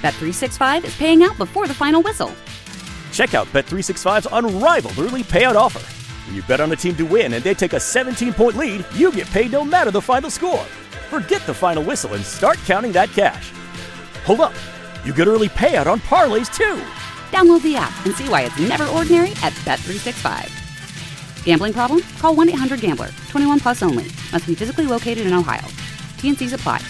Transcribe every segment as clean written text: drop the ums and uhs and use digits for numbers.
Bet365 is paying out before the final whistle. Check out Bet365's unrivaled early payout offer. When you bet on a team to win and they take a 17-point lead, you get paid no matter the final score. Forget the final whistle and start counting that cash. Hold up. You get early payout on parlays, too. Download the app and see why it's never ordinary at Bet365. Gambling problem? Call 1-800-GAMBLER. 21 plus only. Must be physically located in Ohio. T&Cs apply.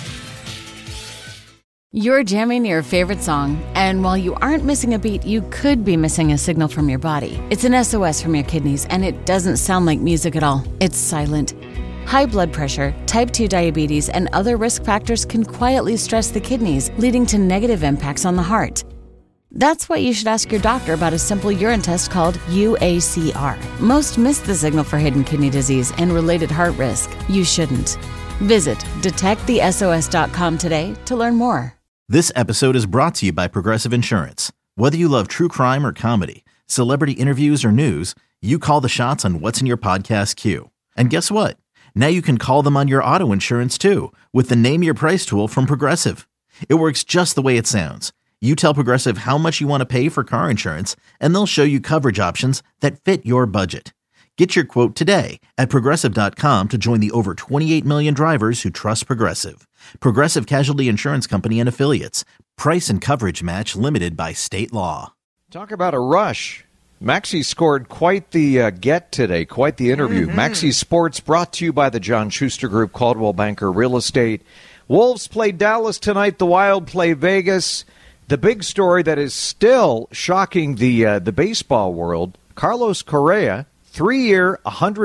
You're jamming your favorite song, and while you aren't missing a beat, you could be missing a signal from your body. It's an SOS from your kidneys, and it doesn't sound like music at all. It's silent. High blood pressure, type 2 diabetes, and other risk factors can quietly stress the kidneys, leading to negative impacts on the heart. That's why you should ask your doctor about a simple urine test called UACR. Most miss the signal for hidden kidney disease and related heart risk. You shouldn't. Visit detectthesos.com today to learn more. This episode is brought to you by Progressive Insurance. Whether you love true crime or comedy, celebrity interviews or news, you call the shots on what's in your podcast queue. And guess what? Now you can call them on your auto insurance too with the Name Your Price tool from Progressive. It works just the way it sounds. You tell Progressive how much you want to pay for car insurance, and they'll show you coverage options that fit your budget. Get your quote today at Progressive.com to join the over 28 million drivers who trust Progressive. Progressive Casualty Insurance Company and Affiliates. Price and coverage match limited by state law. Talk about a rush. Maxie scored quite the get today, quite the interview. Maxie Sports brought to you by the John Schuster Group, Coldwell Banker Real Estate. Wolves play Dallas tonight. The Wild play Vegas. The big story that is still shocking the baseball world, Carlos Correa, 3-year,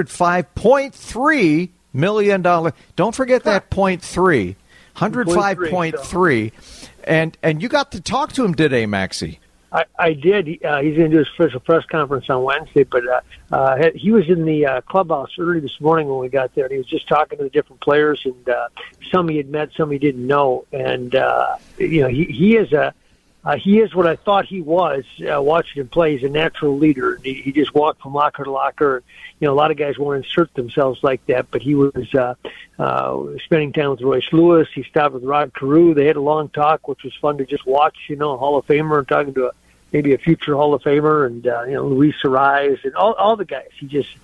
$105.3 million. Don't forget that .3, 105.3. And you got to talk to him today, Maxie. I did. He's going to do his official press conference on Wednesday, but he was in the clubhouse early this morning when we got there, and he was just talking to the different players, and some he had met, some he didn't know. And, he is what I thought he was watching him play. He's a natural leader. He just walked from locker to locker. A lot of guys won't insert themselves like that, but he was spending time with Royce Lewis. He stopped with Rod Carew. They had a long talk, which was fun to just watch, a Hall of Famer talking to maybe a future Hall of Famer, and, Luis Arise and all the guys.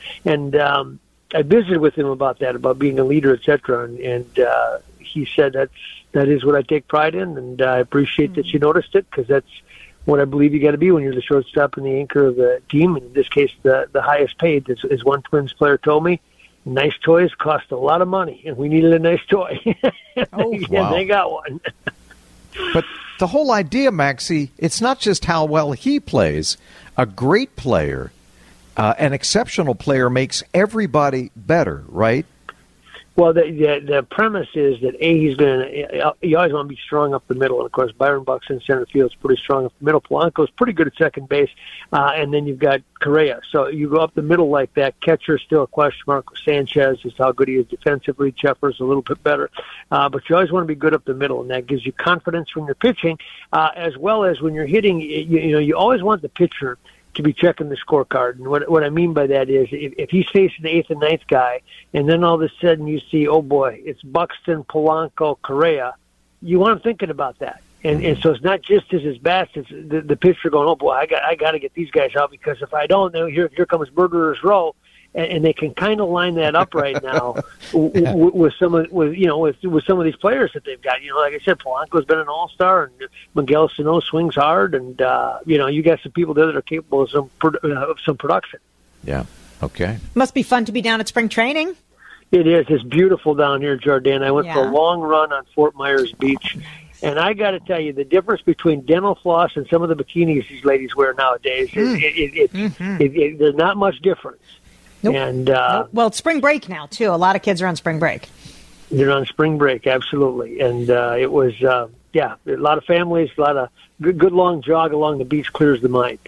I visited with him about that, about being a leader, et cetera, and he said that is what I take pride in, and I appreciate that you noticed it, because that's what I believe you got to be when you're the shortstop and the anchor of the team. And in this case, the highest paid, as one Twins player told me. Nice toys cost a lot of money, and we needed a nice toy. Oh, and wow. they got one. But the whole idea, Maxie, it's not just how well he plays. A great player, an exceptional player, makes everybody better, right? Well, the premise is that, he's going to – you always want to be strong up the middle. And, of course, Byron Buxton, center field, is pretty strong up the middle. Polanco's pretty good at second base. And then you've got Correa. So you go up the middle like that. Catcher still a question mark. Sanchez is how good he is defensively. Jeffers a little bit better. But you always want to be good up the middle, and that gives you confidence when you're pitching, as well as when you're hitting. You always want the pitcher to be checking the scorecard. And what I mean by that is if he's facing the 8th and 9th guy, and then all of a sudden you see, oh boy, it's Buxton, Polanco, Correa, you want him thinking about that. And so it's not just as his best, it's the pitcher going, oh boy, I got to get these guys out, because if I don't, here comes Murderer's Row. And they can kind of line that up right now with some of these players that they've got. Like I said, Polanco's been an all-star, and Miguel Sano swings hard, and you got some people there that are capable of some production. Yeah. Okay. Must be fun to be down at spring training. It is. It's beautiful down here, Jordan. I went for a long run on Fort Myers Beach. And I got to tell you, the difference between dental floss and some of the bikinis these ladies wear nowadays, there's not much difference. Nope. And well, it's spring break now too. A lot of kids are on spring break. They're on spring break, absolutely. And it was, a lot of families, a lot of good long jog along the beach clears the mind.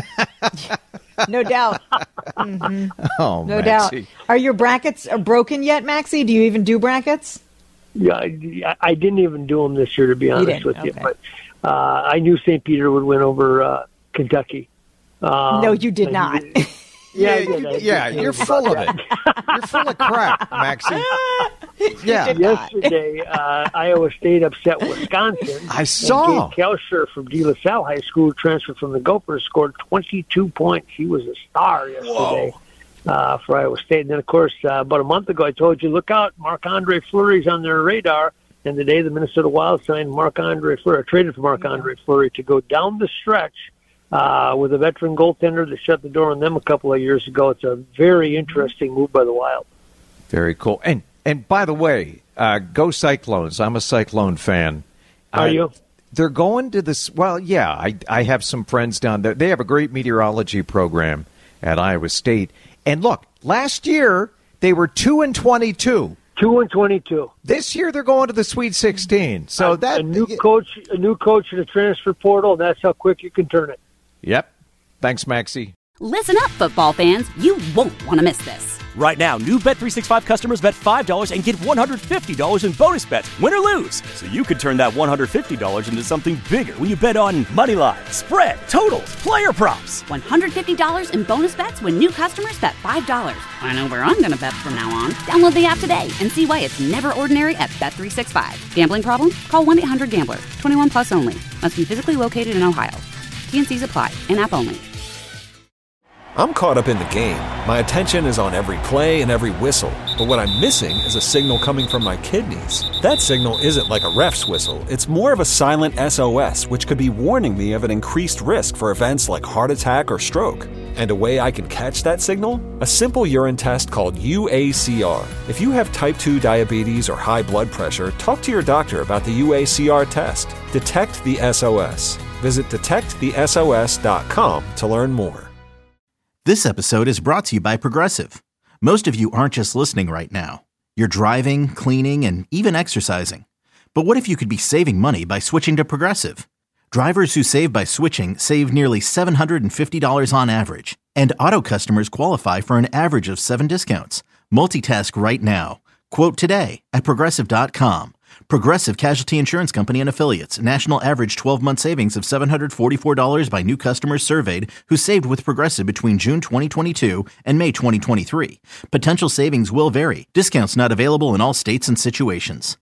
No doubt. Mm-hmm. Oh, no Maxie. doubt. Are your brackets broken yet, Maxie? Do you even do brackets? Yeah, I didn't even do them this year, to be honest with you. But I knew St. Peter would win over Kentucky. No, you did not. You're full of it. You're full of crap, Maxie. Yeah. Yesterday, Iowa State upset Wisconsin. I saw. And Gabe Kelscher from De La Salle High School, transferred from the Gophers, scored 22 points. He was a star yesterday for Iowa State. And then, of course, about a month ago, I told you, look out, Marc-Andre Fleury's on their radar. And today, the Minnesota Wild signed Marc-Andre Fleury, traded for Marc-Andre Fleury to go down the stretch with a veteran goaltender that shut the door on them a couple of years ago. It's a very interesting move by the Wild. Very cool. And by the way, go Cyclones. I'm a Cyclone fan. Are you? They're going to this. Well, yeah, I have some friends down there. They have a great meteorology program at Iowa State. And look, last year they were 2-22. 2-22. This year they're going to the Sweet 16. So a new coach in the transfer portal. That's how quick you can turn it. Yep. Thanks, Maxie. Listen up, football fans. You won't want to miss this. Right now, new Bet365 customers bet $5 and get $150 in bonus bets, win or lose. So you could turn that $150 into something bigger when you bet on money line, spread, totals, player props. $150 in bonus bets when new customers bet $5. I know where I'm going to bet from now on. Download the app today and see why it's never ordinary at Bet365. Gambling problem? Call 1-800-GAMBLER. 21 plus only. Must be physically located in Ohio. T&Cs apply. In-app only. I'm caught up in the game. My attention is on every play and every whistle. But what I'm missing is a signal coming from my kidneys. That signal isn't like a ref's whistle. It's more of a silent SOS, which could be warning me of an increased risk for events like heart attack or stroke. And a way I can catch that signal? A simple urine test called UACR. If you have type 2 diabetes or high blood pressure, talk to your doctor about the UACR test. Detect the SOS. Visit detectthesos.com to learn more. This episode is brought to you by Progressive. Most of you aren't just listening right now. You're driving, cleaning, and even exercising. But what if you could be saving money by switching to Progressive? Drivers who save by switching save nearly $750 on average. And auto customers qualify for an average of 7 discounts. Multitask right now. Quote today at Progressive.com. Progressive Casualty Insurance Company and Affiliates. National average 12-month savings of $744 by new customers surveyed who saved with Progressive between June 2022 and May 2023. Potential savings will vary. Discounts not available in all states and situations.